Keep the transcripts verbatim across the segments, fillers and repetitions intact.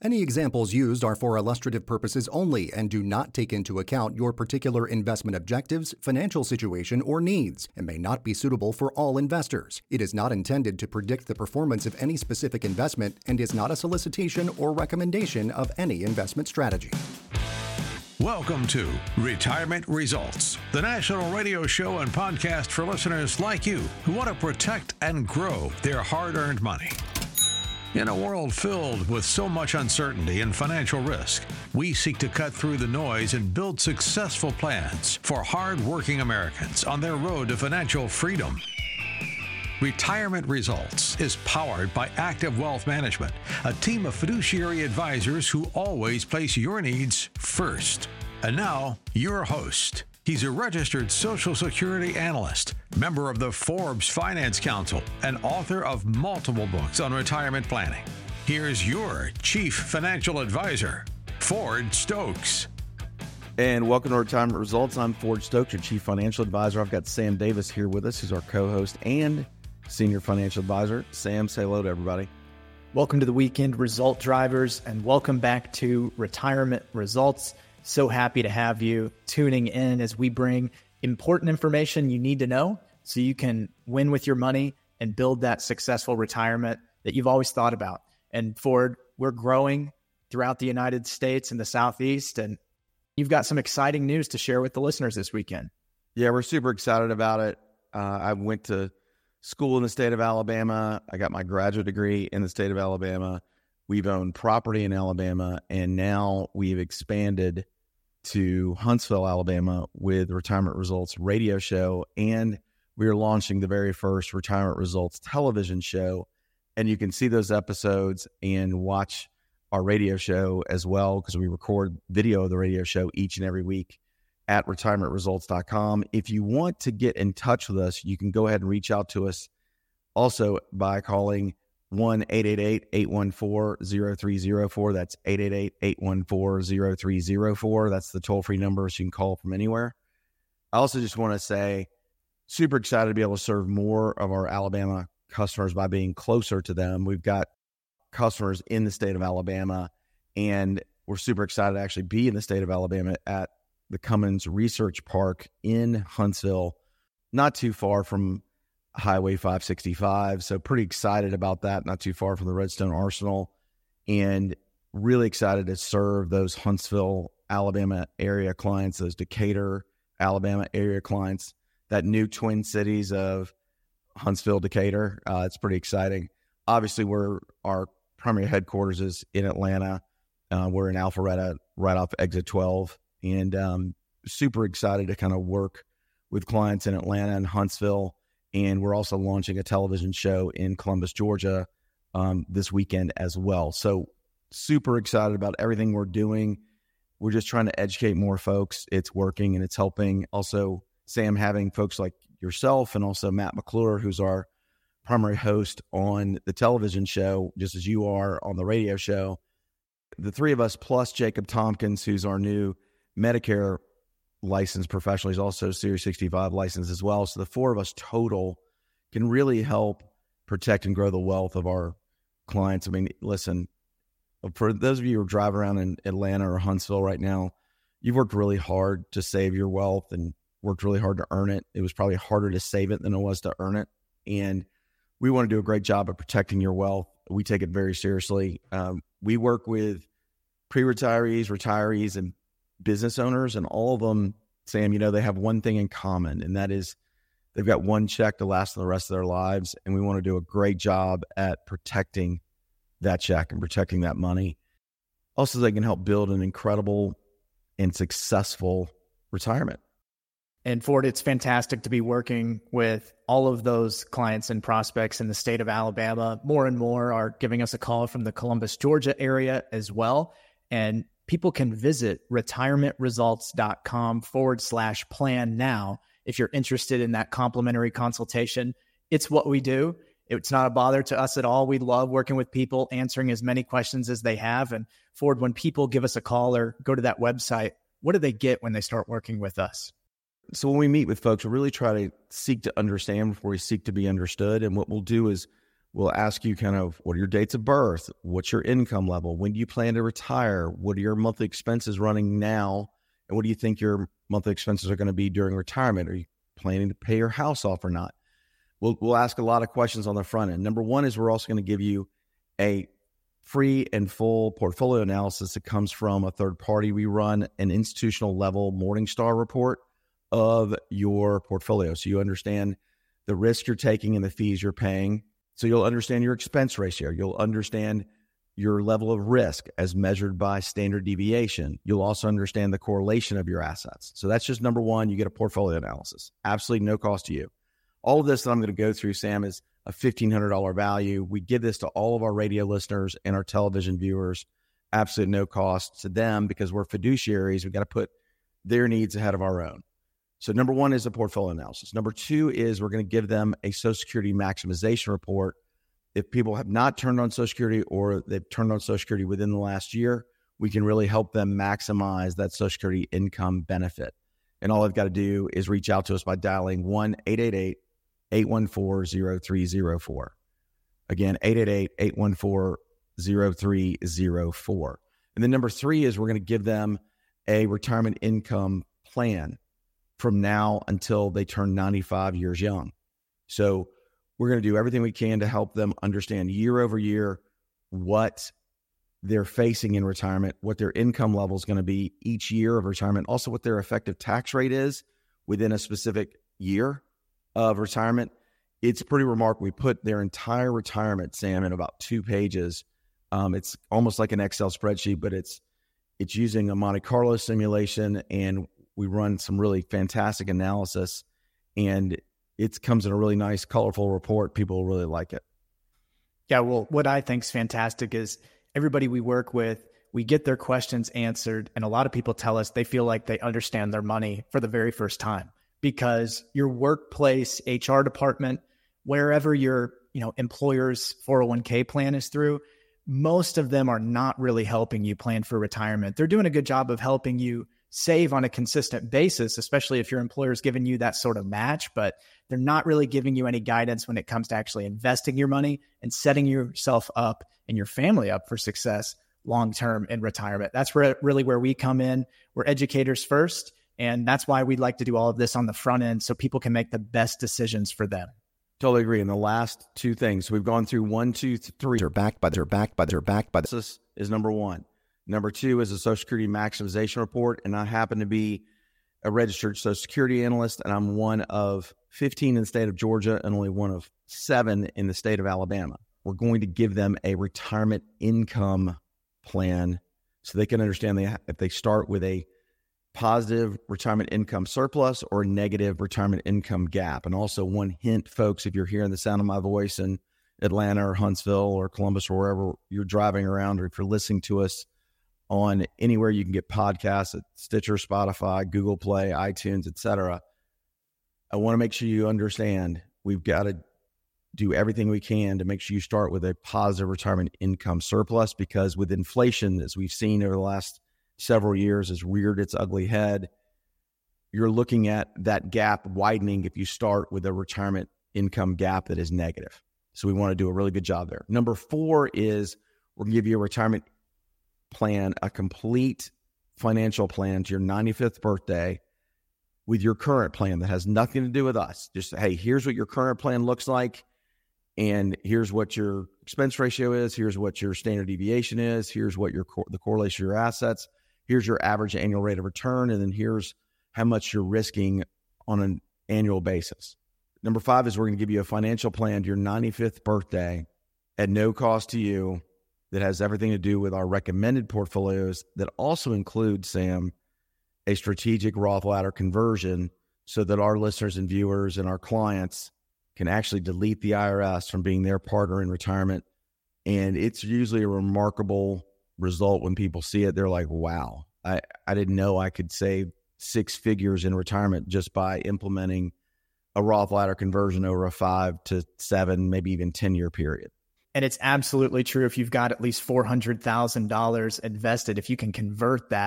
Any examples used are for illustrative purposes only and do not take into account your particular investment objectives, financial situation, or needs, and may not be suitable for all investors. It is not intended to predict the performance of any specific investment and is not a solicitation or recommendation of any investment strategy. Welcome to Retirement Results, the national radio show and podcast for listeners like you who want to protect and grow their hard-earned money. In a world filled with so much uncertainty and financial risk, we seek to cut through the noise and build successful plans for hard-working Americans on their road to financial freedom. Retirement Results is powered by Active Wealth Management, a team of fiduciary advisors who always place your needs first. And now, your host. He's a registered Social Security analyst, member of the Forbes Finance Council, and author of multiple books on retirement planning. Here's your Chief Financial Advisor, Ford Stokes. And welcome to Retirement Results. I'm Ford Stokes, your Chief Financial Advisor. I've got Sam Davis here with us, who's our co-host and Senior Financial Advisor. Sam, say hello to everybody. Welcome to the Weekend Result Drivers, and welcome back to Retirement Results. So happy to have you tuning in as we bring important information you need to know so you can win with your money and build that successful retirement that you've always thought about. And Ford, we're growing throughout the United States and the Southeast, and you've got some exciting news to share with the listeners this weekend. Yeah, we're super excited about it. Uh, I went to school in the state of Alabama. I got my graduate degree in the state of Alabama. We've owned property in Alabama, and now we've expanded to Huntsville, Alabama with Retirement Results radio show, and we're launching the very first Retirement Results television show. And you can see those episodes and watch our radio show as well, because we record video of the radio show each and every week at retirement results dot com. If you want to get in touch with us, you can go ahead and reach out to us also by calling one eight eight eight, eight one four, zero three zero four. That's eight eight eight, eight one four, zero three zero four. That's the toll-free number, so you can call from anywhere. I also just want to say, super excited to be able to serve more of our Alabama customers by being closer to them. We've got customers in the state of Alabama, and we're super excited to actually be in the state of Alabama at the Cummins Research Park in Huntsville, not too far from Highway five sixty-five. So pretty excited about that, not too far from the Redstone Arsenal, and really excited to serve those Huntsville, Alabama area clients, those Decatur, Alabama area clients, that new twin cities of Huntsville, Decatur. Uh, it's pretty exciting. Obviously, we're, our primary headquarters is in Atlanta. Uh, we're in Alpharetta, right off exit twelve, and um, super excited to kind of work with clients in Atlanta and Huntsville. And we're also launching a television show in Columbus, Georgia um, this weekend as well. So super excited about everything we're doing. We're just trying to educate more folks. It's working and it's helping. Also, Sam, having folks like yourself and also Matt McClure, who's our primary host on the television show, just as you are on the radio show. The three of us plus Jacob Tompkins, who's our new Medicare licensed professional. He's also Series sixty-five licensed as well. So the four of us total can really help protect and grow the wealth of our clients. I mean, listen, for those of you who are driving around in Atlanta or Huntsville right now, you've worked really hard to save your wealth and worked really hard to earn it. It was probably harder to save it than it was to earn it. And we want to do a great job of protecting your wealth. We take it very seriously. Um, we work with pre-retirees, retirees, and business owners, and all of them, Sam, you know, they have one thing in common, and that is they've got one check to last the rest of their lives, and we want to do a great job at protecting that check and protecting that money. Also, they can help build an incredible and successful retirement. And Ford, it's fantastic to be working with all of those clients and prospects in the state of Alabama. More and more are giving us a call from the Columbus, Georgia area as well. And people can visit retirement results dot com forward slash plan now if you're interested in that complimentary consultation. It's what we do. It's not a bother to us at all. We love working with people, answering as many questions as they have. And Ford, when people give us a call or go to that website, what do they get when they start working with us? So when we meet with folks, we really try to seek to understand before we seek to be understood. And what we'll do is We'll ask you kind of what are your dates of birth? What's your income level? When do you plan to retire? What are your monthly expenses running now? And what do you think your monthly expenses are going to be during retirement? Are you planning to pay your house off or not? We'll, we'll ask a lot of questions on the front end. Number one is we're also going to give you a free and full portfolio analysis that comes from a third party. We run an institutional level Morningstar report of your portfolio. So you understand the risk you're taking and the fees you're paying. So you'll understand your expense ratio. You'll understand your level of risk as measured by standard deviation. You'll also understand the correlation of your assets. So that's just number one. You get a portfolio analysis. Absolutely no cost to you. All of this that I'm going to go through, Sam, is a fifteen hundred dollars value. We give this to all of our radio listeners and our television viewers. Absolutely no cost to them because we're fiduciaries. We've got to put their needs ahead of our own. So number one is a portfolio analysis. Number two is we're going to give them a Social Security maximization report. If people have not turned on Social Security or they've turned on Social Security within the last year, we can really help them maximize that Social Security income benefit. And all they've got to do is reach out to us by dialing one eight eight eight, eight one four, zero three zero four. Again, eight eight eight, eight one four, zero three zero four. And then number three is we're going to give them a retirement income plan from now until they turn ninety-five years young. So we're going to do everything we can to help them understand year over year what they're facing in retirement, what their income level is going to be each year of retirement, also what their effective tax rate is within a specific year of retirement. It's pretty remarkable. We put their entire retirement, Sam, in about two pages. Um, it's almost like an Excel spreadsheet, but it's it's using a Monte Carlo simulation, and we run some really fantastic analysis, and it comes in a really nice, colorful report. People really like it. Yeah, well, what I think is fantastic is everybody we work with, we get their questions answered, and a lot of people tell us they feel like they understand their money for the very first time because your workplace H R department, wherever your you know employer's four oh one k plan is through, most of them are not really helping you plan for retirement. They're doing a good job of helping you save on a consistent basis, especially if your employer is giving you that sort of match, but they're not really giving you any guidance when it comes to actually investing your money and setting yourself up and your family up for success long-term in retirement. That's where really where we come in. We're educators first, and that's why we'd like to do all of this on the front end so people can make the best decisions for them. Totally agree. And the last two things, we've gone through one, two, three. They're backed by, they're backed by, they're backed by. This is number one. Number two is a Social Security maximization report, and I happen to be a registered Social Security analyst, and I'm one of fifteen in the state of Georgia and only one of seven in the state of Alabama. We're going to give them a retirement income plan so they can understand they, if they start with a positive retirement income surplus or negative retirement income gap. And also one hint, folks, if you're hearing the sound of my voice in Atlanta or Huntsville or Columbus or wherever you're driving around, or if you're listening to us on anywhere you can get podcasts at Stitcher, Spotify, Google Play, iTunes, et cetera. I want to make sure you understand we've got to do everything we can to make sure you start with a positive retirement income surplus, because with inflation, as we've seen over the last several years, has reared its ugly head. You're looking at that gap widening if you start with a retirement income gap that is negative. So we want to do a really good job there. Number four is we're going to give you a retirement plan, a complete financial plan to your ninety-fifth birthday with your current plan that has nothing to do with us. Just, hey, here's what your current plan looks like, and here's what your expense ratio is, here's what your standard deviation is, here's what your the correlation of your assets, here's your average annual rate of return, and then here's how much you're risking on an annual basis. Number five is we're going to give you a financial plan to your ninety-fifth birthday at no cost to you, that has everything to do with our recommended portfolios, that also includes, Sam, a strategic Roth ladder conversion so that our listeners and viewers and our clients can actually delete the I R S from being their partner in retirement. And it's usually a remarkable result when people see it. They're like, wow, I, I didn't know I could save six figures in retirement just by implementing a Roth ladder conversion over a five to seven, maybe even ten year period. And it's absolutely true. If you've got at least four hundred thousand dollars invested, if you can convert that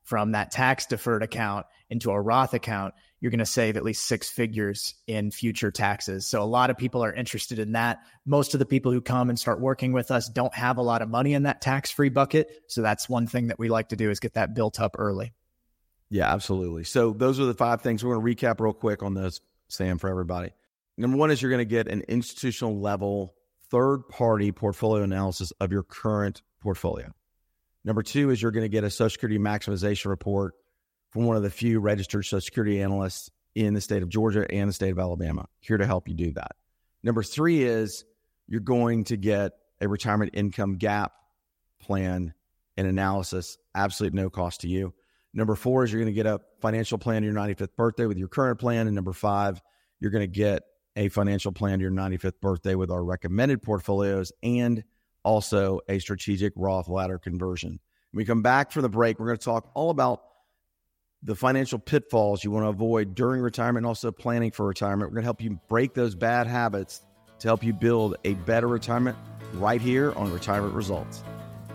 from that tax deferred account into a Roth account, you're going to save at least six figures in future taxes. So a lot of people are interested in that. Most of the people who come and start working with us don't have a lot of money in that tax-free bucket. So that's one thing that we like to do, is get that built up early. Yeah, absolutely. So those are the five things. We're going to recap real quick on those, Sam, for everybody. Number one is you're going to get an institutional level third-party portfolio analysis of your current portfolio. Number two is you're going to get a Social Security maximization report from one of the few registered Social Security analysts in the state of Georgia and the state of Alabama, here to help you do that. Number three is you're going to get a retirement income gap plan and analysis, absolute no cost to you. Number four is you're going to get a financial plan on your ninety-fifth birthday with your current plan. And number five, you're going to get a financial plan to your ninety-fifth birthday with our recommended portfolios and also a strategic Roth ladder conversion. When we come back from the break, we're going to talk all about the financial pitfalls you want to avoid during retirement and also planning for retirement. We're going to help you break those bad habits to help you build a better retirement right here on Retirement Results.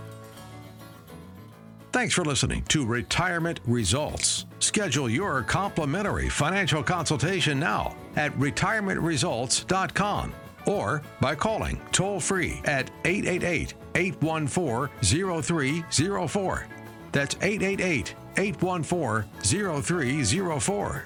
Thanks for listening to Retirement Results. Schedule your complimentary financial consultation now at retirement results dot com or by calling toll-free at eight eight eight, eight one four, zero three zero four. That's eight eight eight, eight one four, zero three zero four.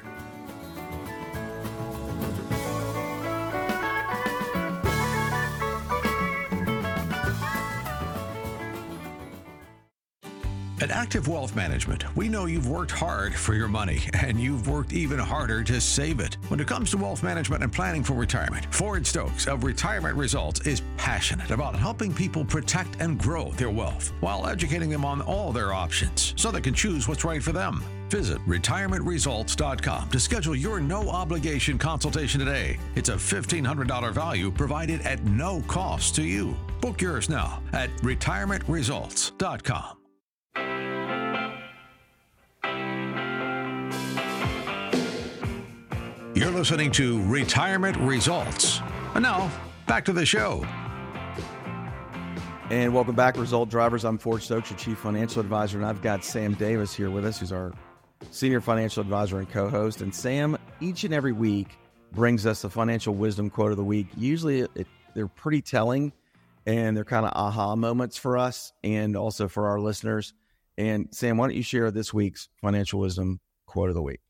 At Active Wealth Management, we know you've worked hard for your money, and you've worked even harder to save it. When it comes to wealth management and planning for retirement, Ford Stokes of Retirement Results is passionate about helping people protect and grow their wealth while educating them on all their options so they can choose what's right for them. Visit retirement results dot com to schedule your no-obligation consultation today. It's a fifteen hundred dollars value provided at no cost to you. Book yours now at retirement results dot com. You're listening to Retirement Results. And now, back to the show. And welcome back, Result Drivers. I'm Ford Stokes, your Chief Financial Advisor, and I've got Sam Davis here with us, who's our Senior Financial Advisor and co-host. And Sam, each and every week, brings us a financial wisdom quote of the week. Usually, it, they're pretty telling, and they're kind of aha moments for us and also for our listeners. And Sam, why don't you share this week's financial wisdom quote of the week?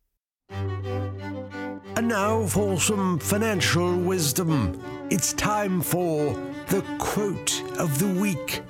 And now for some financial wisdom. It's time for the quote of the week.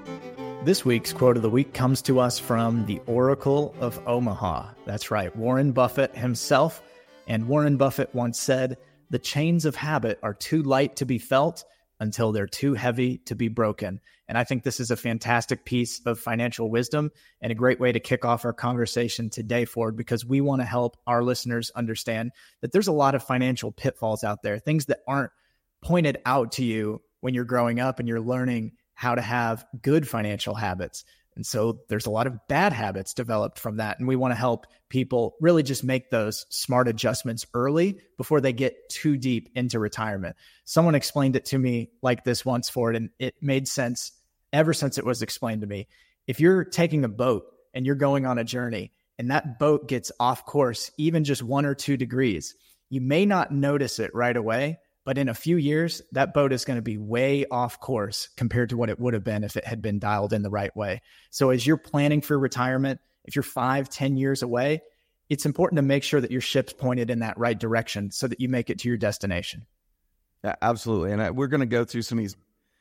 This week's quote of the week comes to us from the Oracle of Omaha. That's right, Warren Buffett himself. And Warren Buffett once said, "The chains of habit are too light to be felt until they're too heavy to be broken." And I think this is a fantastic piece of financial wisdom and a great way to kick off our conversation today, Ford, because we want to help our listeners understand that there's a lot of financial pitfalls out there, things that aren't pointed out to you when you're growing up and you're learning how to have good financial habits. And so there's a lot of bad habits developed from that. And we want to help people really just make those smart adjustments early before they get too deep into retirement. Someone explained it to me like this once, Ford, and it made sense ever since it was explained to me. If you're taking a boat and you're going on a journey and that boat gets off course, even just one or two degrees, you may not notice it right away, but in a few years, that boat is going to be way off course compared to what it would have been if it had been dialed in the right way. So as you're planning for retirement, if you're five, ten years away, it's important to make sure that your ship's pointed in that right direction so that you make it to your destination. Yeah, absolutely. And I, we're going to go through some of these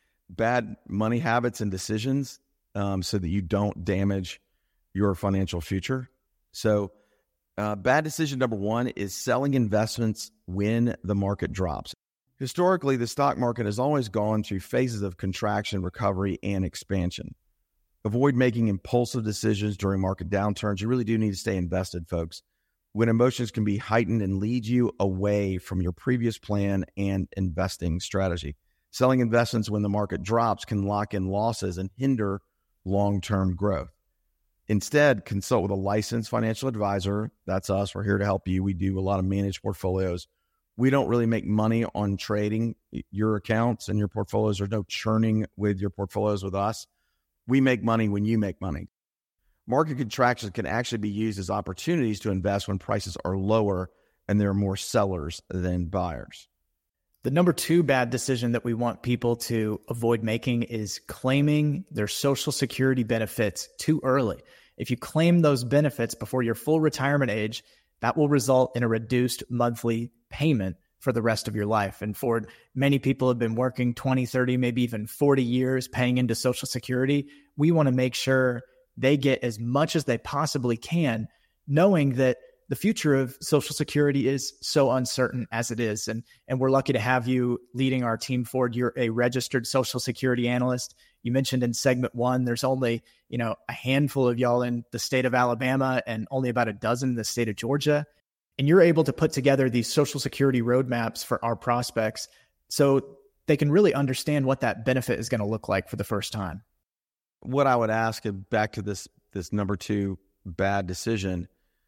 bad money habits and decisions um, so that you don't damage your financial future. So uh, bad decision number one is selling investments when the market drops. Historically, the stock market has always gone through phases of contraction, recovery, and expansion. Avoid making impulsive decisions during market downturns. You really do need to stay invested, folks. When emotions can be heightened and lead you away from your previous plan and investing strategy. Selling investments when the market drops can lock in losses and hinder long-term growth. Instead, consult with a licensed financial advisor. That's us. We're here to help you. We do a lot of managed portfolios. We don't really make money on trading your accounts and your portfolios. There's no churning with your portfolios with us. We make money when you make money. Market contractions can actually be used as opportunities to invest when prices are lower and there are more sellers than buyers. The number two bad decision that we want people to avoid making is claiming their Social Security benefits too early. If you claim those benefits before your full retirement age, that will result in a reduced monthly payment for the rest of your life. And Ford, many people have been working twenty, thirty, maybe even forty years paying into Social Security. We want to make sure they get as much as they possibly can, knowing that the future of Social Security is so uncertain as it is. And, and we're lucky to have you leading our team, Ford. You're a registered Social Security analyst. You mentioned in segment one, there's only, you know, a handful of y'all in the state of Alabama and only about a dozen in the state of Georgia. And you're able to put together these Social Security roadmaps for our prospects so they can really understand what that benefit is going to look like for the first time. What I would ask, back to this, this number two bad decision,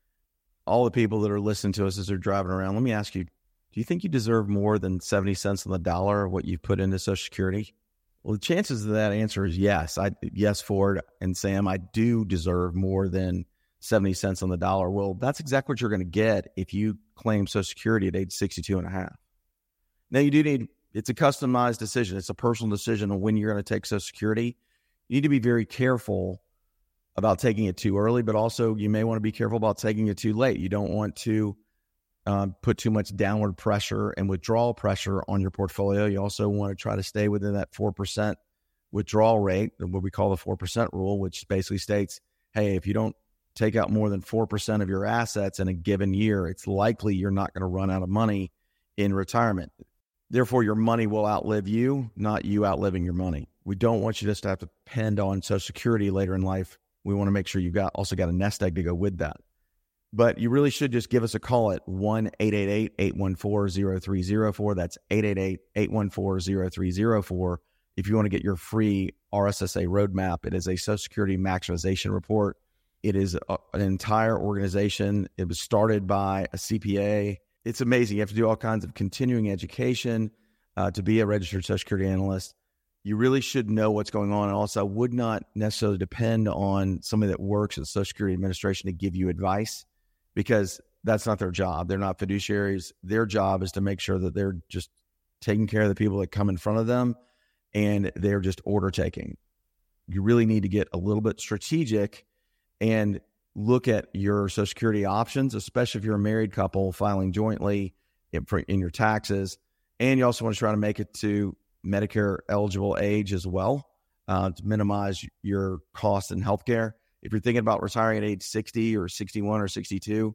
all the people that are listening to us as they're driving around, let me ask you, do you think you deserve more than seventy cents on the dollar of what you've put into Social Security? Well, the chances of that answer is yes. I, yes, Ford and Sam, I do deserve more than seventy cents on the dollar. Well, that's exactly what you're going to get if you claim Social Security at age sixty-two and a half. Now, you do need, it's a customized decision. It's a personal decision on when you're going to take Social Security. You need to be very careful about taking it too early, but also you may want to be careful about taking it too late. You don't want to um, put too much downward pressure and withdrawal pressure on your portfolio. You also want to try to stay within that four percent withdrawal rate, what we call the four percent rule, which basically states, hey, if you don't take out more than four percent of your assets in a given year, it's likely you're not going to run out of money in retirement. Therefore, your money will outlive you, not you outliving your money. We don't want you just to have to depend on Social Security later in life. We want to make sure you've got also got a nest egg to go with that. But you really should just give us a call at one eight eight eight, eight one four, zero three zero four. That's eight eight eight, eight one four, zero three zero four. If you want to get your free R S S A roadmap, it is a Social Security maximization report. It is a, an entire organization. It was started by a C P A. It's amazing. You have to do all kinds of continuing education uh, to be a registered Social Security analyst. You really should know what's going on. And also, I would not necessarily depend on somebody that works at the Social Security Administration to give you advice, because that's not their job. They're not fiduciaries. Their job is to make sure that they're just taking care of the people that come in front of them, and they're just order taking. You really need to get a little bit strategic and look at your Social Security options, especially if you're a married couple filing jointly in, in your taxes. And you also want to try to make it to Medicare eligible age as well, uh, to minimize your costs in healthcare. If you're thinking about retiring at age sixty or sixty-one or sixty-two,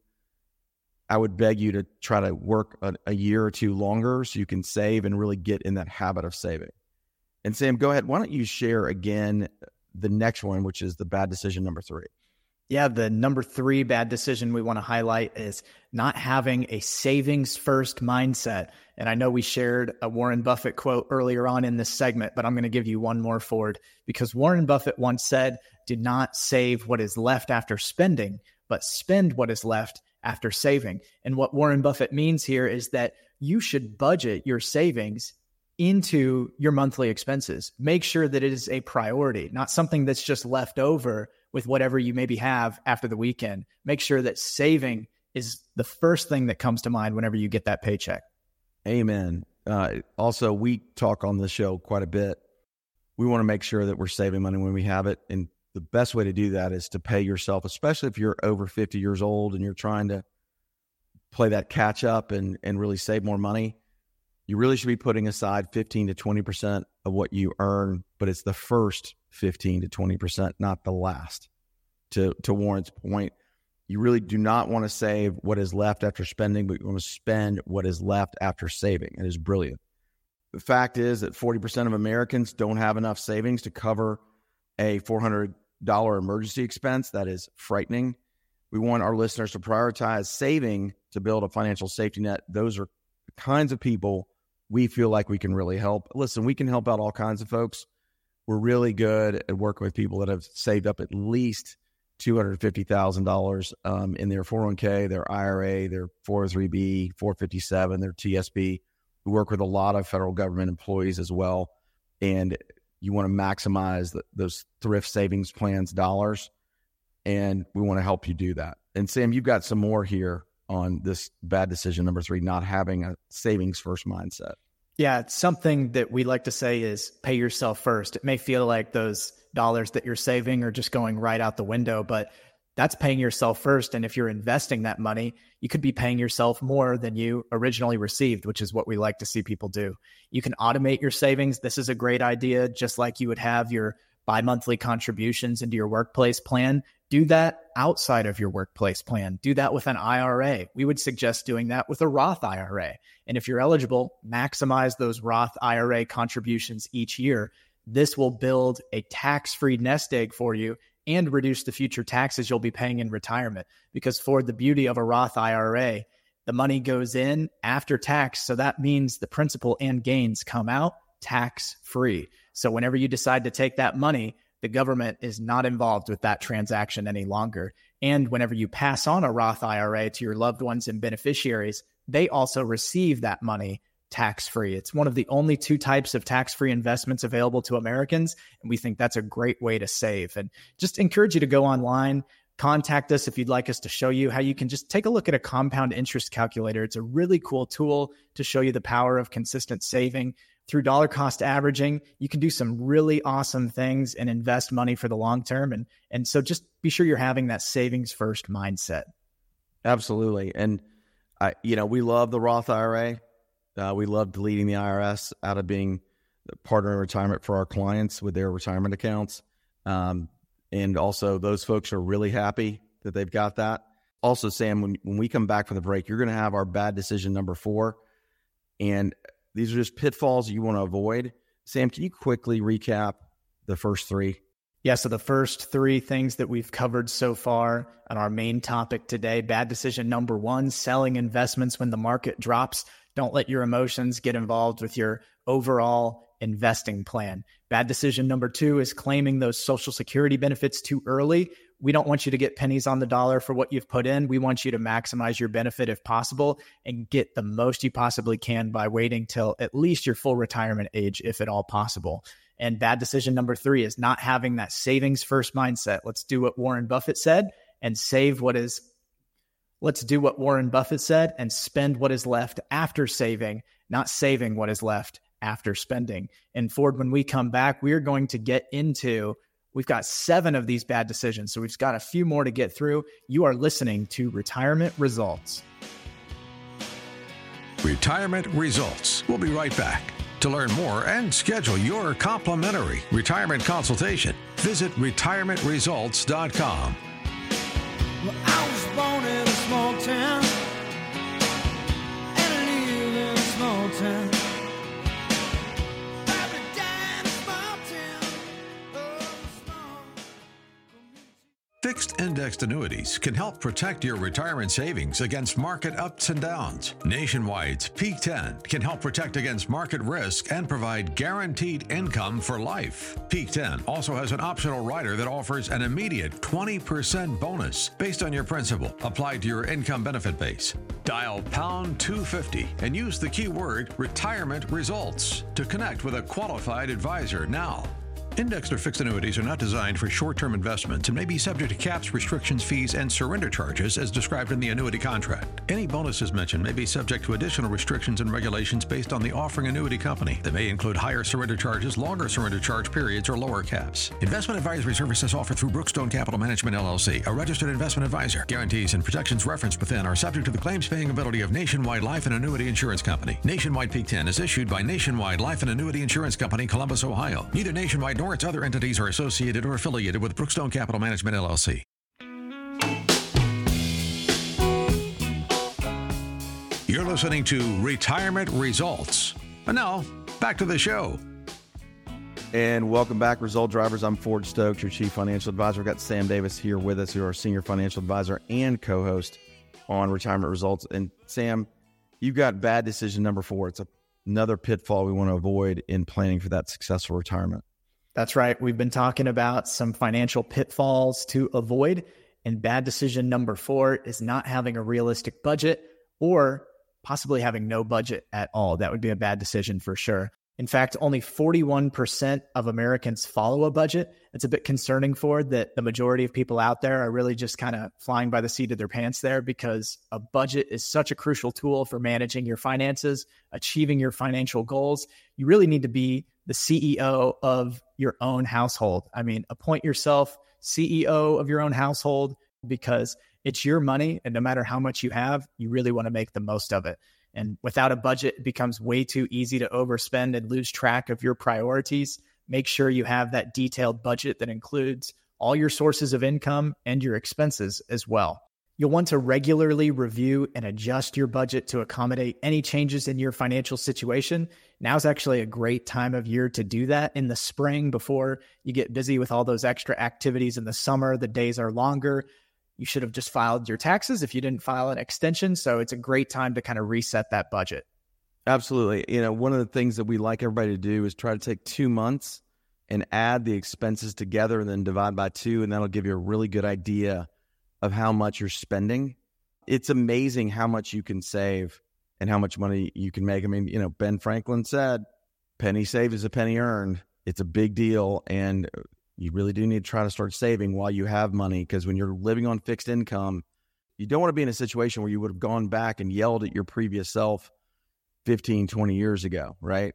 I would beg you to try to work a, a year or two longer so you can save and really get in that habit of saving. And Sam, go ahead. Why don't you share again the next one, which is the bad decision number three? Yeah, the number three bad decision we want to highlight is not having a savings first mindset. And I know we shared a Warren Buffett quote earlier on in this segment, but I'm going to give you one more, Ford, because Warren Buffett once said, do not save what is left after spending, but spend what is left after saving. And what Warren Buffett means here is that you should budget your savings into your monthly expenses. Make sure that it is a priority, not something that's just left over with whatever you maybe have after the weekend. Make sure that saving is the first thing that comes to mind whenever you get that paycheck. Amen. Uh, also, we talk on the show quite a bit. We want to make sure that we're saving money when we have it. And the best way to do that is to pay yourself, especially if you're over fifty years old and you're trying to play that catch up and, and really save more money. You really should be putting aside fifteen to twenty percent of what you earn, but it's the first fifteen to twenty percent, not the last. To, to Warren's point, you really do not want to save what is left after spending, but you want to spend what is left after saving. It is brilliant. The fact is that forty percent of Americans don't have enough savings to cover a four hundred dollars emergency expense. That is frightening. We want our listeners to prioritize saving to build a financial safety net. Those are the kinds of people we feel like we can really help. Listen, we can help out all kinds of folks. We're really good at working with people that have saved up at least two hundred fifty thousand dollars um, in their four oh one k, their I R A, their four oh three b, four fifty-seven, their T S B. We work with a lot of federal government employees as well. And you want to maximize the, those thrift savings plans dollars. and we want to help you do that. And Sam, you've got some more here on this bad decision number three, not having a savings first mindset. Yeah, it's something that we like to say is pay yourself first. It may feel like those dollars that you're saving are just going right out the window, but that's paying yourself first. And if you're investing that money, you could be paying yourself more than you originally received, which is what we like to see people do. You can automate your savings. This is a great idea, just like you would have your bi-monthly contributions into your workplace plan. Do that outside of your workplace plan. Do that with an I R A. We would suggest doing that with a Roth I R A. And if you're eligible, maximize those Roth I R A contributions each year. This will build a tax-free nest egg for you and reduce the future taxes you'll be paying in retirement. Because for the beauty of a Roth I R A, the money goes in after tax. So that means the principal and gains come out tax-free. So whenever you decide to take that money, the government is not involved with that transaction any longer. And whenever you pass on a Roth I R A to your loved ones and beneficiaries, they also receive that money tax-free. It's one of the only two types of tax-free investments available to Americans. And we think that's a great way to save. And just encourage you to go online, contact us if you'd like us to show you how you can just take a look at a compound interest calculator. It's a really cool tool to show you the power of consistent saving. Through dollar cost averaging, you can do some really awesome things and invest money for the long term. And, and so just be sure you're having that savings first mindset. Absolutely. And, I, you know, we love the Roth I R A. Uh, we love deleting the I R S out of being the partner in retirement for our clients with their retirement accounts. Um, and also those folks are really happy that they've got that. Also, Sam, when, when we come back from the break, you're going to have our bad decision number four. And these are just pitfalls you want to avoid. Sam, can you quickly recap the first three? Yeah, so the first three things that we've covered so far on our main topic today, bad decision number one, selling investments when the market drops. Don't let your emotions get involved with your overall investing plan. Bad decision number two is claiming those Social Security benefits too early. We don't want you to get pennies on the dollar for what you've put in. We want you to maximize your benefit if possible and get the most you possibly can by waiting till at least your full retirement age, if at all possible. And bad decision number three is not having that savings first mindset. Let's do what Warren Buffett said and save what is, let's do what Warren Buffett said and spend what is left after saving, not saving what is left after spending. And Ford, when we come back, we're going to get into We've got seven of these bad decisions, so we've got a few more to get through. You are listening to Retirement Results. Retirement Results. We'll be right back. To learn more and schedule your complimentary retirement consultation, visit retirement results dot com. Well, I was born in a small town and I live in a small town. Fixed indexed annuities can help protect your retirement savings against market ups and downs. Nationwide's Peak ten can help protect against market risk and provide guaranteed income for life. Peak ten also has an optional rider that offers an immediate twenty percent bonus based on your principal applied to your income benefit base. Dial pound two fifty and use the keyword retirement results to connect with a qualified advisor now. Indexed or fixed annuities are not designed for short-term investments and may be subject to caps, restrictions, fees, and surrender charges as described in the annuity contract. Any bonuses mentioned may be subject to additional restrictions and regulations based on the offering annuity company. They may include higher surrender charges, longer surrender charge periods, or lower caps. Investment advisory services offered through Brookstone Capital Management, L L C, a registered investment advisor. Guarantees and protections referenced within are subject to the claims-paying ability of Nationwide Life and Annuity Insurance Company. Nationwide Peak ten is issued by Nationwide Life and Annuity Insurance Company, Columbus, Ohio. Neither Nationwide nor its other entities are associated or affiliated with Brookstone Capital Management, L L C. You're listening to Retirement Results. And now, back to the show. And welcome back, Result Drivers. I'm Ford Stokes, your Chief Financial Advisor. We've got Sam Davis here with us, who's our Senior Financial Advisor and co-host on Retirement Results. And Sam, you've got bad decision number four. It's a, another pitfall we want to avoid in planning for that successful retirement. That's right. We've been talking about some financial pitfalls to avoid. And bad decision number four is not having a realistic budget or possibly having no budget at all. That would be a bad decision for sure. In fact, only forty-one percent of Americans follow a budget. It's a bit concerning, Ford, that the majority of people out there are really just kind of flying by the seat of their pants there, because a budget is such a crucial tool for managing your finances, achieving your financial goals. You really need to be the C E O of your own household. I mean, appoint yourself C E O of your own household, because it's your money, and no matter how much you have, you really want to make the most of it. And without a budget, it becomes way too easy to overspend and lose track of your priorities. Make sure you have that detailed budget that includes all your sources of income and your expenses as well. You'll want to regularly review and adjust your budget to accommodate any changes in your financial situation. Now's actually a great time of year to do that. In the spring, before you get busy with all those extra activities in the summer, the days are longer. You should have just filed your taxes if you didn't file an extension. So it's a great time to kind of reset that budget. Absolutely. You know, one of the things that we like everybody to do is try to take two months and add the expenses together and then divide by two, and that'll give you a really good idea of how much you're spending. It's amazing how much you can save and how much money you can make. I mean, you know, Ben Franklin said, penny saved is a penny earned. It's a big deal. And you really do need to try to start saving while you have money, because when you're living on fixed income, you don't want to be in a situation where you would have gone back and yelled at your previous self fifteen, twenty years ago, right?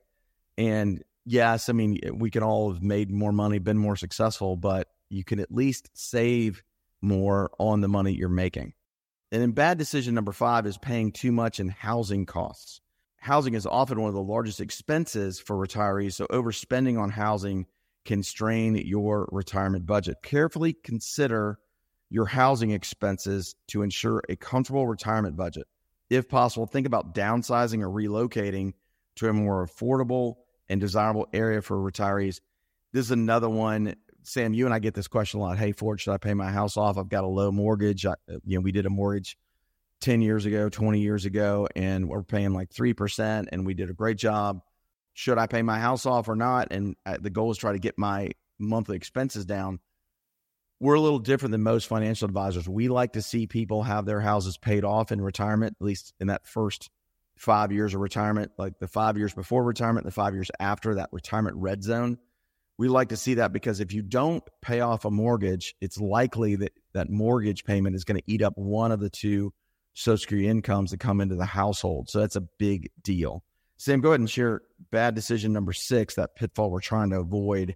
And yes, I mean, we can all have made more money, been more successful, but you can at least save more on the money you're making. And then bad decision number five is paying too much in housing costs. Housing is often one of the largest expenses for retirees, so overspending on housing can strain your retirement budget. Carefully consider your housing expenses to ensure a comfortable retirement budget. If possible, think about downsizing or relocating to a more affordable and desirable area for retirees. This is another one. Sam, you and I get this question a lot. Hey, Ford, should I pay my house off? I've got a low mortgage. I, you know, we did a mortgage ten years ago, twenty years ago, and we're paying like three percent, and we did a great job. Should I pay my house off or not? And the goal is try to get my monthly expenses down. We're a little different than most financial advisors. We like to see people have their houses paid off in retirement, at least in that first five years of retirement, like the five years before retirement, the five years after, that retirement red zone. We like to see that because if you don't pay off a mortgage, it's likely that that mortgage payment is going to eat up one of the two Social Security incomes that come into the household. So that's a big deal. Sam, go ahead and share bad decision number six, that pitfall we're trying to avoid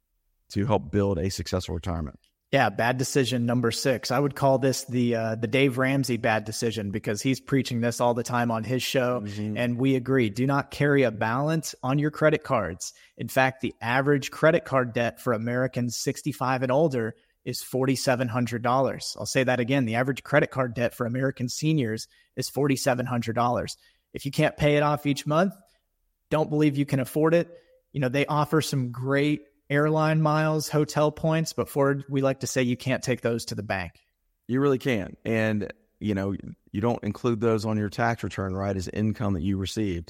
to help build a successful retirement. Yeah, bad decision number six. I would call this the uh, the Dave Ramsey bad decision, because he's preaching this all the time on his show. Mm-hmm. And we agree, do not carry a balance on your credit cards. In fact, the average credit card debt for Americans sixty-five and older is four thousand seven hundred dollars. I'll say that again. The average credit card debt for American seniors is four thousand seven hundred dollars. If you can't pay it off each month, don't believe you can afford it. You know, they offer some great airline miles, hotel points, but Ford, we like to say you can't take those to the bank. You really can. And, you know, you don't include those on your tax return, right, as income that you received.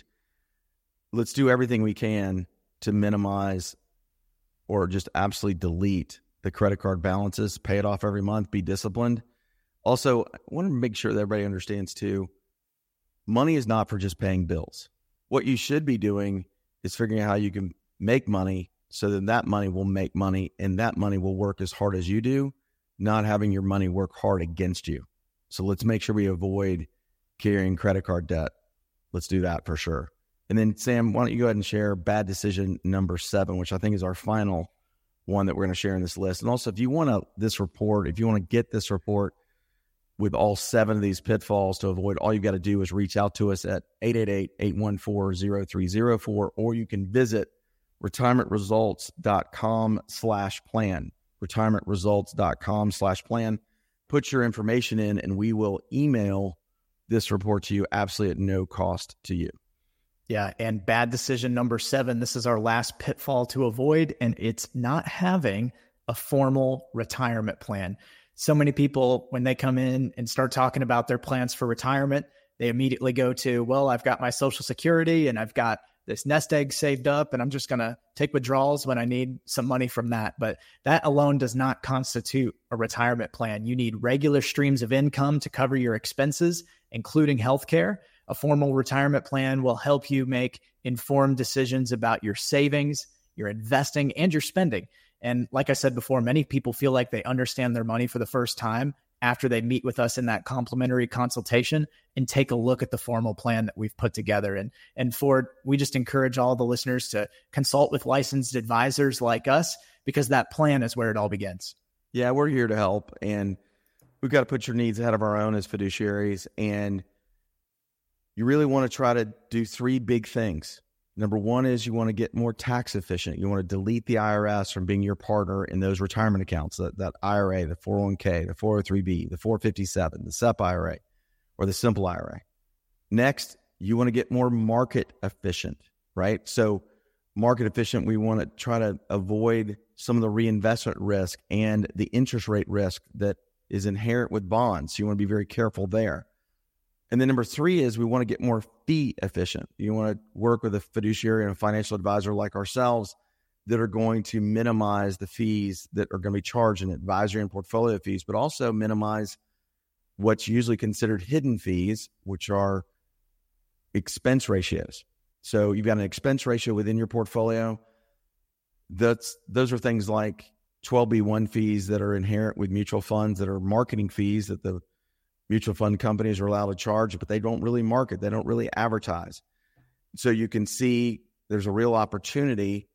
Let's do everything we can to minimize or just absolutely delete the credit card balances, pay it off every month, be disciplined. Also, I want to make sure that everybody understands too, money is not for just paying bills. What you should be doing is figuring out how you can make money so that that money will make money, and that money will work as hard as you do, not having your money work hard against you. So let's make sure we avoid carrying credit card debt. Let's do that for sure. And then Sam, why don't you go ahead and share bad decision number seven, which I think is our final one that we're going to share in this list. And also, if you want to, this report, if you want to get this report with all seven of these pitfalls to avoid, all you got to do is reach out to us at eight eight eight, eight one four, zero three zero four, or you can visit retirementresults.com slash plan, retirementresults.com slash plan. Put your information in and we will email this report to you absolutely at no cost to you. Yeah. And bad decision number seven, this is our last pitfall to avoid, and it's not having a formal retirement plan. So many people, when they come in and start talking about their plans for retirement, they immediately go to, well, I've got my Social Security and I've got this nest egg saved up and I'm just going to take withdrawals when I need some money from that. But that alone does not constitute a retirement plan. You need regular streams of income to cover your expenses, including healthcare. A formal retirement plan will help you make informed decisions about your savings, your investing, and your spending. And like I said before, many people feel like they understand their money for the first time after they meet with us in that complimentary consultation and take a look at the formal plan that we've put together. And, and Ford, we just encourage all the listeners to consult with licensed advisors like us, because that plan is where it all begins. Yeah, we're here to help, and we've got to put your needs ahead of our own as fiduciaries. And you really want to try to do three big things. Number one is you want to get more tax efficient. You want to delete the I R S from being your partner in those retirement accounts, that, that I R A, the four oh one k, the four oh three b, the four fifty-seven, the S E P I R A, or the simple I R A. Next, you want to get more market efficient, right? So market efficient, we want to try to avoid some of the reinvestment risk and the interest rate risk that is inherent with bonds. So you want to be very careful there. And then number three is we want to get more fee efficient. You want to work with a fiduciary and a financial advisor like ourselves that are going to minimize the fees that are going to be charged in advisory and portfolio fees, but also minimize what's usually considered hidden fees, which are expense ratios. So you've got an expense ratio within your portfolio. That's, those are things like twelve B one fees that are inherent with mutual funds, that are marketing fees that the mutual fund companies are allowed to charge, but they don't really market. They don't really advertise. So you can see there's a real opportunity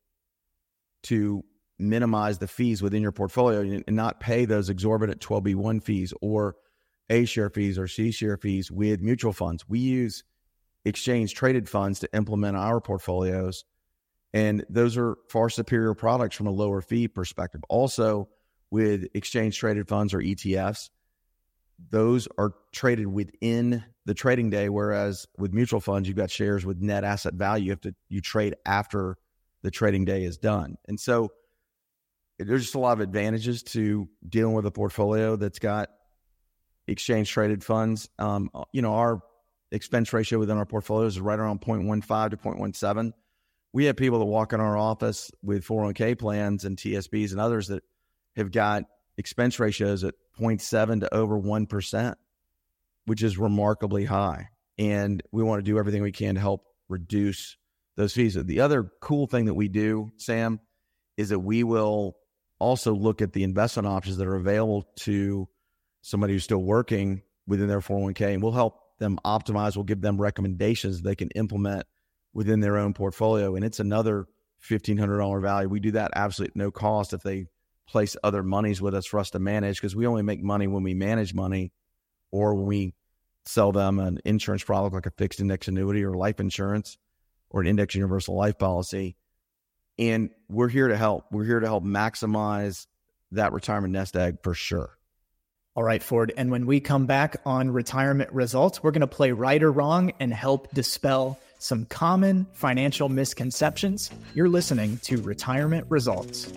to minimize the fees within your portfolio and not pay those exorbitant twelve B one fees or A share fees or C share fees with mutual funds. We use exchange traded funds to implement our portfolios, and those are far superior products from a lower fee perspective. Also, with exchange traded funds or E T Fs, those are traded within the trading day, whereas with mutual funds, you've got shares with net asset value. You have to you trade after the trading day is done. And so there's just a lot of advantages to dealing with a portfolio that's got exchange traded funds. Um, you know, our expense ratio within our portfolios is right around zero point one five to zero point one seven. We have people that walk in our office with four oh one k plans and T S Bs and others that have got expense ratios at zero point seven to over one percent, which is remarkably high. And we want to do everything we can to help reduce those fees. The other cool thing that we do, Sam, is that we will also look at the investment options that are available to somebody who's still working within their four oh one k, and we'll help them optimize. We'll give them recommendations they can implement within their own portfolio. And it's another fifteen hundred dollars value. We do that absolutely at no cost if they place other monies with us for us to manage, because we only make money when we manage money or when we sell them an insurance product like a fixed index annuity or life insurance or an index universal life policy. And we're here to help. We're here to help maximize that retirement nest egg for sure. All right, Ford. And when we come back on Retirement Results, we're going to play right or wrong and help dispel some common financial misconceptions. You're listening to Retirement Results.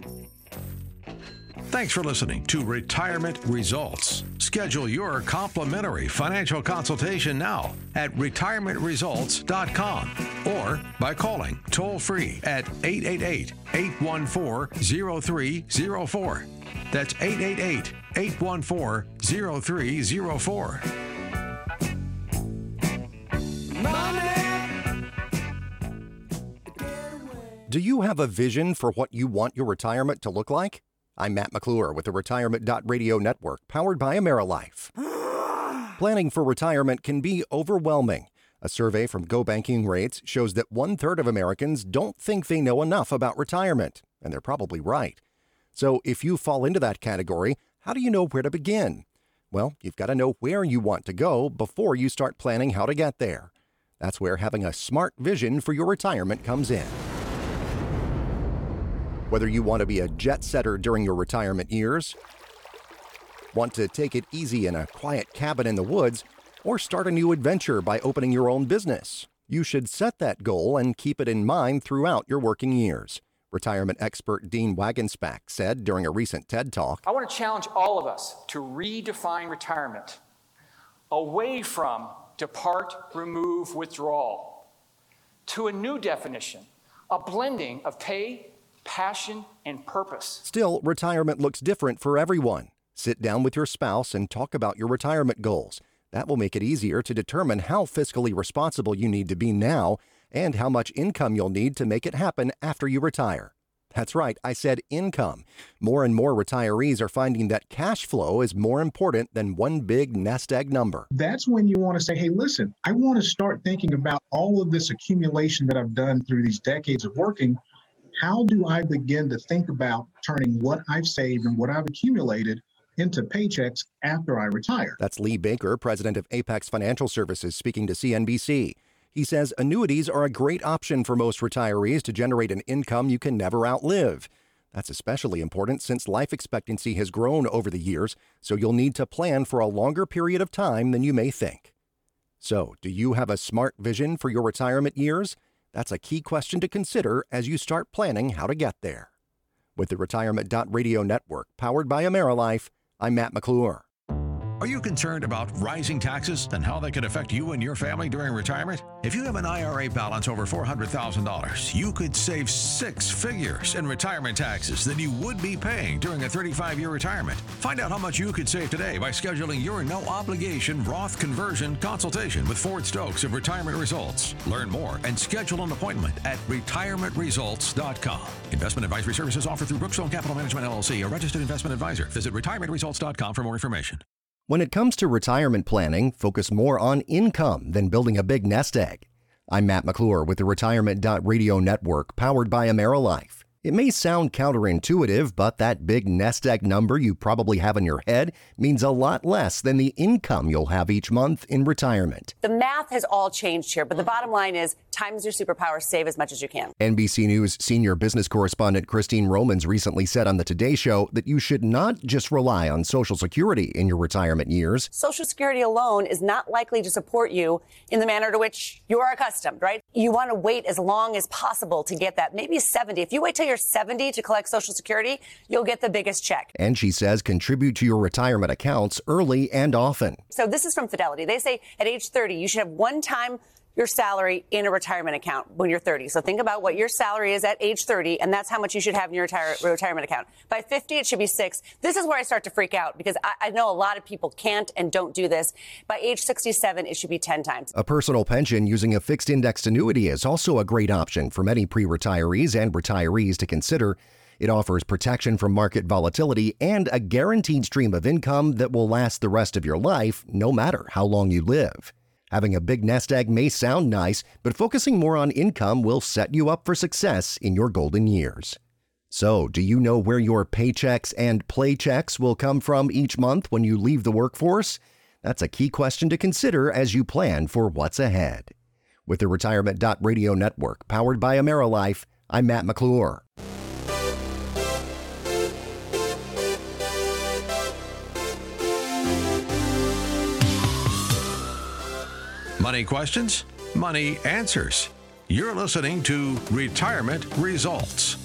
Thanks for listening to Retirement Results. Schedule your complimentary financial consultation now at retirement results dot com or by calling toll-free at eight eight eight, eight one four, zero three zero four. That's eight eight eight, eight one four, zero three zero four. Do you have a vision for what you want your retirement to look like? I'm Matt McClure with the Retirement Radio Network, powered by AmeriLife. Planning for retirement can be overwhelming. A survey from Go Banking Rates shows that one-third of Americans don't think they know enough about retirement, and they're probably right. So if you fall into that category, how do you know where to begin? Well, you've got to know where you want to go before you start planning how to get there. That's where having a smart vision for your retirement comes in. Whether you want to be a jet setter during your retirement years, want to take it easy in a quiet cabin in the woods, or start a new adventure by opening your own business, you should set that goal and keep it in mind throughout your working years. Retirement expert Dean Wagenspack said during a recent TED Talk, I want to challenge all of us to redefine retirement away from depart, remove, withdrawal to a new definition, a blending of pay, passion, and purpose. Still, retirement looks different for everyone. Sit down with your spouse and talk about your retirement goals. That will make it easier to determine how fiscally responsible you need to be now and how much income you'll need to make it happen after you retire. That's right, I said income. More and more retirees are finding that cash flow is more important than one big nest egg number. That's when you want to say, hey, listen, I want to start thinking about all of this accumulation that I've done through these decades of working. How do I begin to think about turning what I've saved and what I've accumulated into paychecks after I retire? That's Lee Baker, president of Apex Financial Services, speaking to C N B C. He says annuities are a great option for most retirees to generate an income you can never outlive. That's especially important since life expectancy has grown over the years, so you'll need to plan for a longer period of time than you may think. So, do you have a smart vision for your retirement years? That's a key question to consider as you start planning how to get there. With the Retirement Radio Network, powered by AmeriLife, I'm Matt McClure. Are you concerned about rising taxes and how they could affect you and your family during retirement? If you have an I R A balance over four hundred thousand dollars, you could save six figures in retirement taxes than you would be paying during a thirty-five year retirement. Find out how much you could save today by scheduling your no-obligation Roth conversion consultation with Ford Stokes of Retirement Results. Learn more and schedule an appointment at retirement results dot com. Investment advisory services offered through Brookstone Capital Management, L L C, a registered investment advisor. Visit retirement results dot com for more information. When it comes to retirement planning, focus more on income than building a big nest egg. I'm Matt McClure with the Retirement Radio Network, powered by AmeriLife. It may sound counterintuitive, but that big nest egg number you probably have in your head means a lot less than the income you'll have each month in retirement. The math has all changed here, but the bottom line is time is your superpower. Save as much as you can. N B C News senior business correspondent Christine Romans recently said on the Today Show that you should not just rely on Social Security in your retirement years. Social Security alone is not likely to support you in the manner to which you are accustomed, right? You want to wait as long as possible to get that, maybe seventy. If you wait till you're seventy to collect Social Security, you'll get the biggest check. And she says contribute to your retirement accounts early and often. So this is from Fidelity. They say at age thirty, you should have one time your salary in a retirement account when you're thirty. So think about what your salary is at age thirty, and that's how much you should have in your retire- retirement account. By fifty, it should be six. This is where I start to freak out because I, I know a lot of people can't and don't do this. By age sixty-seven, it should be ten times. A personal pension using a fixed indexed annuity is also a great option for many pre-retirees and retirees to consider. It offers protection from market volatility and a guaranteed stream of income that will last the rest of your life, no matter how long you live. Having a big nest egg may sound nice, but focusing more on income will set you up for success in your golden years. So, do you know where your paychecks and playchecks will come from each month when you leave the workforce? That's a key question to consider as you plan for what's ahead. With the Retirement Radio Network, powered by AmeriLife, I'm Matt McClure. Money questions, money answers. You're listening to Retirement Results.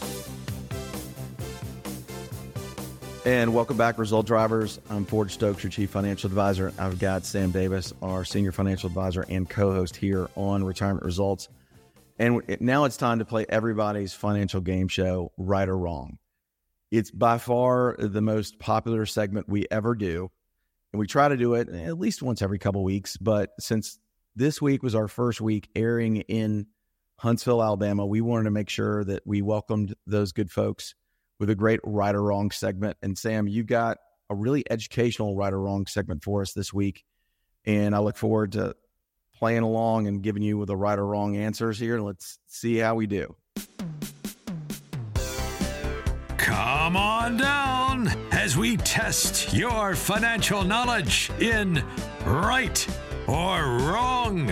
And welcome back, Result Drivers. I'm Ford Stokes, your Chief Financial Advisor. I've got Sam Davis, our Senior Financial Advisor and co-host here on Retirement Results. And now it's time to play everybody's financial game show, Right or Wrong. It's by far the most popular segment we ever do. And we try to do it at least once every couple weeks. But since this week was our first week airing in Huntsville, Alabama, we wanted to make sure that we welcomed those good folks with a great Right or Wrong segment. And Sam, you got a really educational Right or Wrong segment for us this week. And I look forward to playing along and giving you the right or wrong answers here. Let's see how we do. Come on down as we test your financial knowledge in Right or Wrong.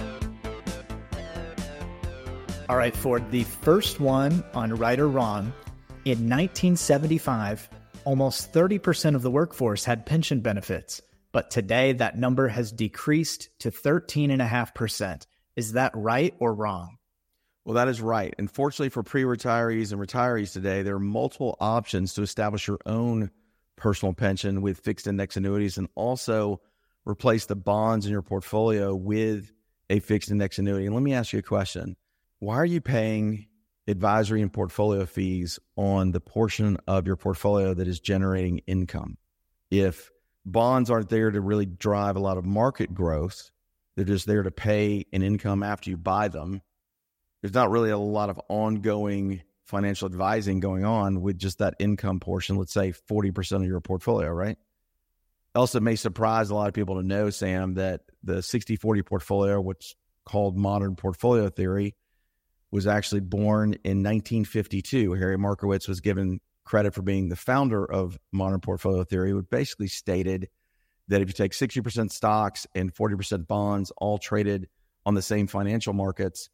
All right, Ford, the first one on Right or Wrong. In nineteen seventy-five, almost thirty percent of the workforce had pension benefits, but today that number has decreased to thirteen point five percent. Is that right or wrong? Well, that is right. And fortunately for pre-retirees and retirees today, there are multiple options to establish your own personal pension with fixed index annuities and also replace the bonds in your portfolio with a fixed index annuity. And let me ask you a question. Why are you paying advisory and portfolio fees on the portion of your portfolio that is generating income if bonds aren't there to really drive a lot of market growth. They're just there to pay an income after you buy them. There's not really a lot of ongoing financial advising going on with just that income portion, let's say forty percent of your portfolio, right? Also, it may surprise a lot of people to know, Sam, that the sixty forty portfolio, what's called modern portfolio theory, was actually born in nineteen fifty-two. Harry Markowitz was given credit for being the founder of modern portfolio theory, which basically stated that if you take sixty percent stocks and forty percent bonds, all traded on the same financial markets,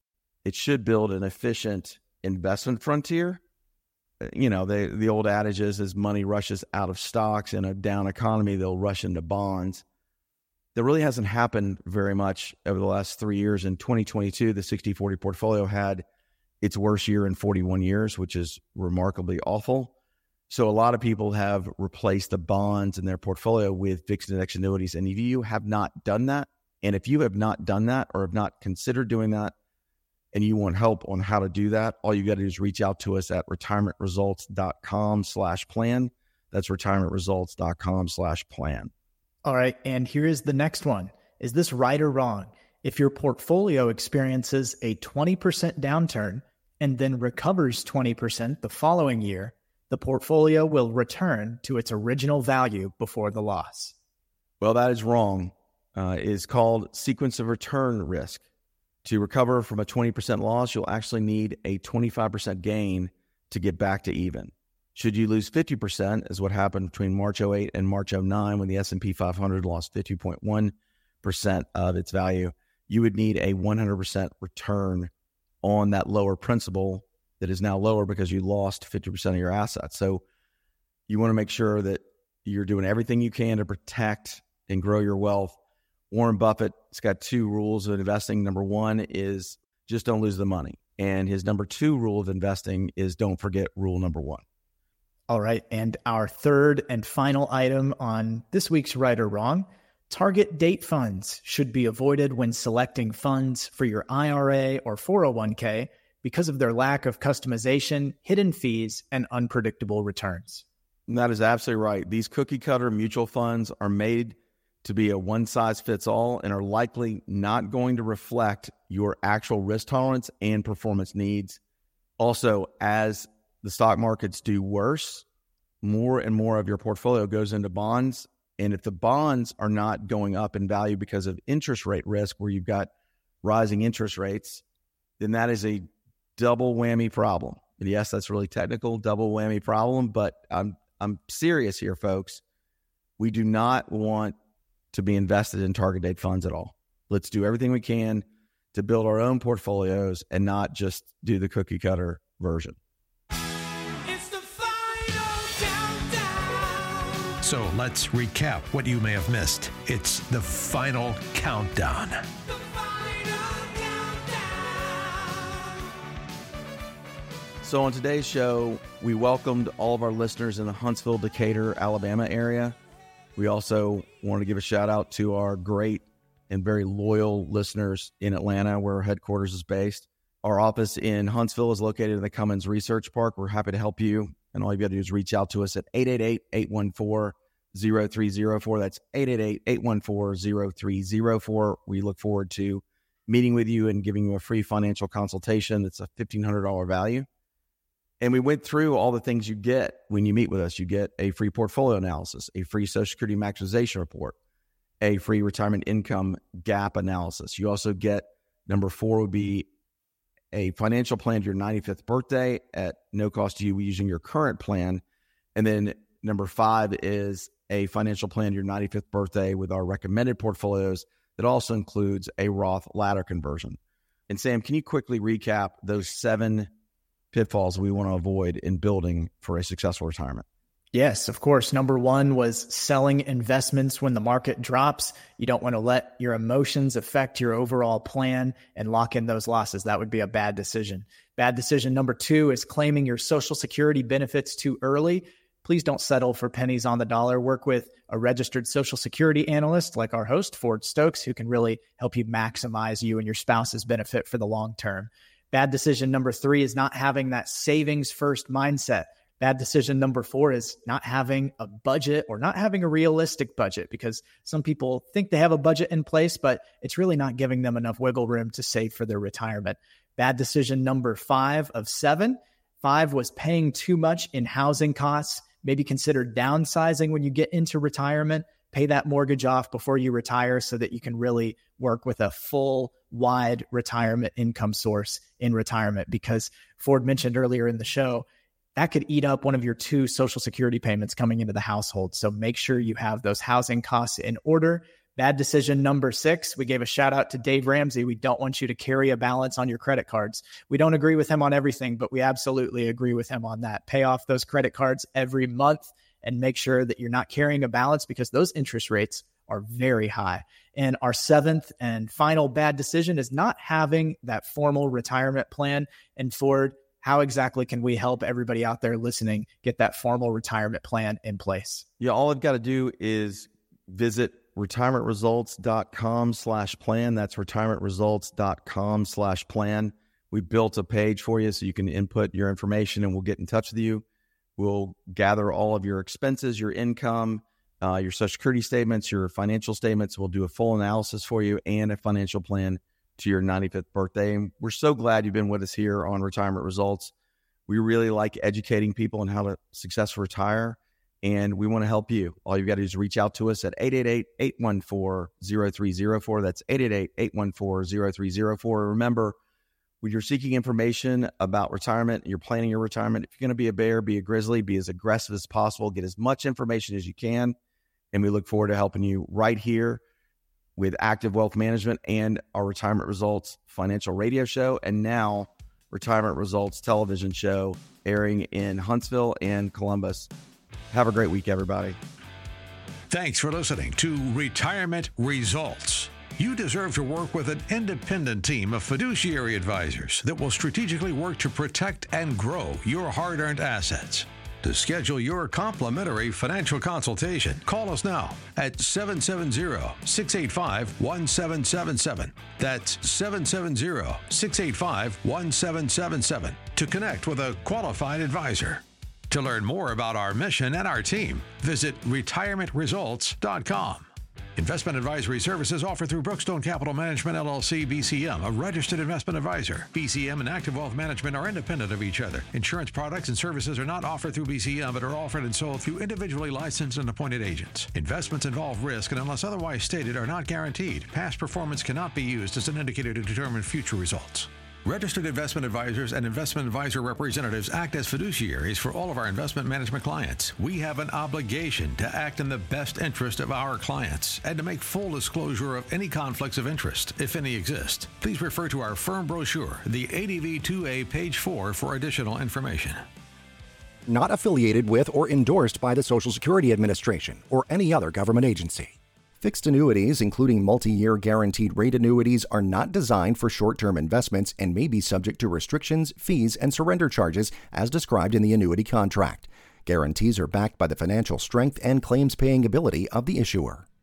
it should build an efficient investment frontier. You know, they, the old adage is, as money rushes out of stocks in a down economy, they'll rush into bonds. That really hasn't happened very much over the last three years. In twenty twenty-two, the sixty forty portfolio had its worst year in forty-one years, which is remarkably awful. So a lot of people have replaced the bonds in their portfolio with fixed index annuities. And if you have not done that, and if you have not done that or have not considered doing that, and you want help on how to do that, all you got to do is reach out to us at retirementresults.com slash plan. That's retirementresults.com slash plan. All right. And here is the next one. Is this right or wrong? If your portfolio experiences a twenty percent downturn and then recovers twenty percent the following year, the portfolio will return to its original value before the loss. Well, that is wrong. Uh, it is called sequence of return risk. To recover from a twenty percent loss, you'll actually need a twenty-five percent gain to get back to even. Should you lose fifty percent, is what happened between March oh eight and March oh nine when the S and P five hundred lost fifty point one percent of its value, you would need a one hundred percent return on that lower principal that is now lower because you lost fifty percent of your assets. So you want to make sure that you're doing everything you can to protect and grow your wealth. Warren Buffett's got two rules of investing. Number one is just don't lose the money. And his number two rule of investing is don't forget rule number one. All right. And our third and final item on this week's Right or Wrong, target date funds should be avoided when selecting funds for your I R A or four oh one k because of their lack of customization, hidden fees, and unpredictable returns. And that is absolutely right. These cookie cutter mutual funds are made to be a one-size-fits-all and are likely not going to reflect your actual risk tolerance and performance needs. Also, as the stock markets do worse, more and more of your portfolio goes into bonds. And if the bonds are not going up in value because of interest rate risk, where you've got rising interest rates, then that is a double whammy problem. And yes, that's really technical, double whammy problem, but I'm I'm serious here, folks. We do not want to be invested in target date funds at all. Let's do everything we can to build our own portfolios and not just do the cookie cutter version. It's the final countdown. So let's recap what you may have missed. It's the final countdown. The final countdown. So on today's show, we welcomed all of our listeners in the Huntsville, Decatur, Alabama area. We also want to give a shout out to our great and very loyal listeners in Atlanta, where our headquarters is based. Our office in Huntsville is located in the Cummins Research Park. We're happy to help you. And all you got to do is reach out to us at eight eight eight, eight one four, zero three zero four. That's eight eight eight, eight one four, zero three zero four. We look forward to meeting with you and giving you a free financial consultation. That's a fifteen hundred dollars value. And we went through all the things you get when you meet with us. You get a free portfolio analysis, a free Social Security maximization report, a free retirement income gap analysis. You also get, number four would be a financial plan to your ninety-fifth birthday at no cost to you using your current plan. And then number five is a financial plan to your ninety-fifth birthday with our recommended portfolios that also includes a Roth ladder conversion. And Sam, can you quickly recap those seven pitfalls we want to avoid in building for a successful retirement? Yes, of course. Number one was selling investments when the market drops. You don't want to let your emotions affect your overall plan and lock in those losses. That would be a bad decision. Bad decision number two is claiming your Social Security benefits too early. Please don't settle for pennies on the dollar. Work with a registered Social Security analyst like our host, Ford Stokes, who can really help you maximize you and your spouse's benefit for the long term. Bad decision number three is not having that savings first mindset. Bad decision number four is not having a budget or not having a realistic budget, because some people think they have a budget in place, but it's really not giving them enough wiggle room to save for their retirement. Bad decision number five of seven. Five was paying too much in housing costs. Maybe consider downsizing when you get into retirement. Pay that mortgage off before you retire so that you can really work with a full, wide retirement income source in retirement, because Ford mentioned earlier in the show, that could eat up one of your two Social Security payments coming into the household. So make sure you have those housing costs in order. Bad decision number six, we gave a shout out to Dave Ramsey. We don't want you to carry a balance on your credit cards. We don't agree with him on everything, but we absolutely agree with him on that. Pay off those credit cards every month and make sure that you're not carrying a balance, because those interest rates are very high. And our seventh and final bad decision is not having that formal retirement plan. And Ford, how exactly can we help everybody out there listening get that formal retirement plan in place? Yeah, all I've got to do is visit retirement results dot com slash plan. That's retirement results dot com slash plan. We built a page for you so you can input your information and we'll get in touch with you. We'll gather all of your expenses, your income, uh, your Social Security statements, your financial statements. We'll do a full analysis for you and a financial plan to your ninety-fifth birthday. And we're so glad you've been with us here on Retirement Results. We really like educating people on how to successfully retire, and we want to help you. All you've got to do is reach out to us at eight eight eight, eight one four, zero three zero four. That's eight eight eight, eight one four, zero three zero four. Remember, when you're seeking information about retirement, you're planning your retirement, if you're going to be a bear, be a grizzly, be as aggressive as possible, get as much information as you can. And we look forward to helping you right here with Active Wealth Management and our Retirement Results financial radio show, and now Retirement Results television show airing in Huntsville and Columbus. Have a great week, everybody. Thanks for listening to Retirement Results. You deserve to work with an independent team of fiduciary advisors that will strategically work to protect and grow your hard-earned assets. To schedule your complimentary financial consultation, call us now at seven seven zero, six eight five, one seven seven seven. That's seven seven zero, six eight five, one seven seven seven to connect with a qualified advisor. To learn more about our mission and our team, visit retirement results dot com. Investment advisory services offered through Brookstone Capital Management, L L C, B C M, a registered investment advisor. B C M and Active Wealth Management are independent of each other. Insurance products and services are not offered through B C M, but are offered and sold through individually licensed and appointed agents. Investments involve risk and, unless otherwise stated, are not guaranteed. Past performance cannot be used as an indicator to determine future results. Registered investment advisors and investment advisor representatives act as fiduciaries for all of our investment management clients. We have an obligation to act in the best interest of our clients and to make full disclosure of any conflicts of interest, if any exist. Please refer to our firm brochure, the A D V two A, page four, for additional information. Not affiliated with or endorsed by the Social Security Administration or any other government agency. Fixed annuities, including multi-year guaranteed rate annuities, are not designed for short-term investments and may be subject to restrictions, fees, and surrender charges as described in the annuity contract. Guarantees are backed by the financial strength and claims-paying ability of the issuer.